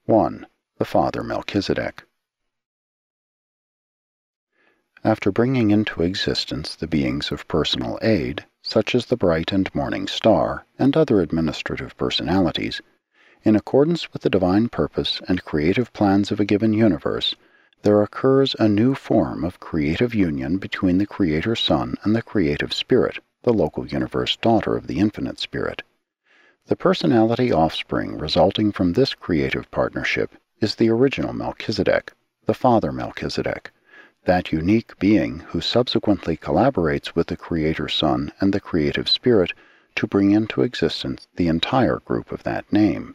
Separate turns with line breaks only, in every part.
1. The Father Melchizedek. After bringing into existence the beings of personal aid, such as the bright and morning star, and other administrative personalities, in accordance with the divine purpose and creative plans of a given universe, there occurs a new form of creative union between the Creator Son and the Creative Spirit, the local universe daughter of the Infinite Spirit. The personality offspring resulting from this creative partnership is the original Melchizedek, the Father Melchizedek, that unique being who subsequently collaborates with the Creator Son and the Creative Spirit to bring into existence the entire group of that name.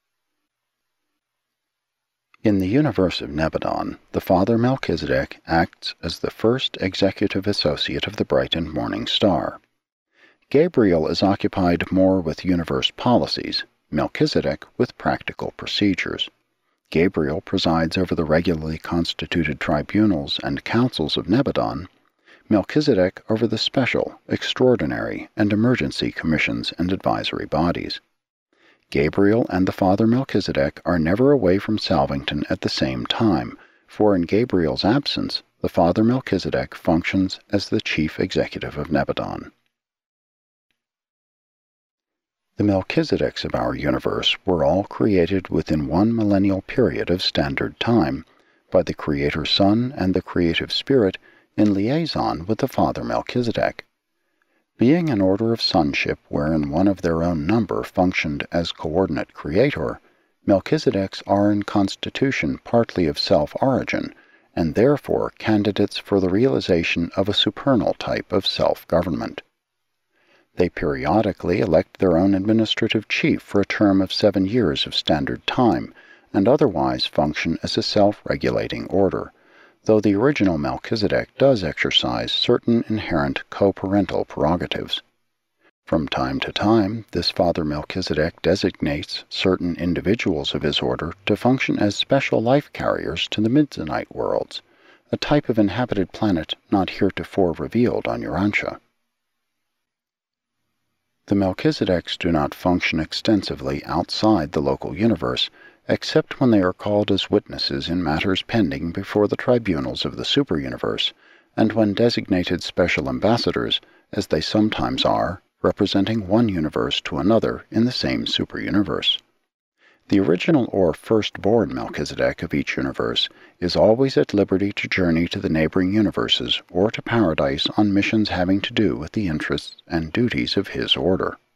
In the universe of Nebadon, the Father Melchizedek acts as the first executive associate of the bright and morning star. Gabriel is occupied more with universe policies, Melchizedek with practical procedures. Gabriel presides over the regularly constituted tribunals and councils of Nebadon, Melchizedek over the special, extraordinary, and emergency commissions and advisory bodies. Gabriel and the Father Melchizedek are never away from Salvington at the same time, for in Gabriel's absence, the Father Melchizedek functions as the chief executive of Nebadon. The Melchizedeks of our universe were all created within one millennial period of standard time by the Creator Son and the Creative Spirit in liaison with the Father Melchizedek. Being an order of sonship wherein one of their own number functioned as coordinate creator, Melchizedeks are in constitution partly of self-origin, and therefore candidates for the realization of a supernal type of self-government. They periodically elect their own administrative chief for a term of 7 years of standard time, and otherwise function as a self-regulating order, though the original Melchizedek does exercise certain inherent co-parental prerogatives. From time to time, this Father Melchizedek designates certain individuals of his order to function as special life carriers to the Midzanite worlds, a type of inhabited planet not heretofore revealed on Urantia. The Melchizedeks do not function extensively outside the local universe, except when they are called as witnesses in matters pending before the tribunals of the superuniverse, and when designated special ambassadors, as they sometimes are, representing one universe to another in the same superuniverse. The original or firstborn Melchizedek of each universe is always at liberty to journey to the neighboring universes or to paradise on missions having to do with the interests and duties of his order.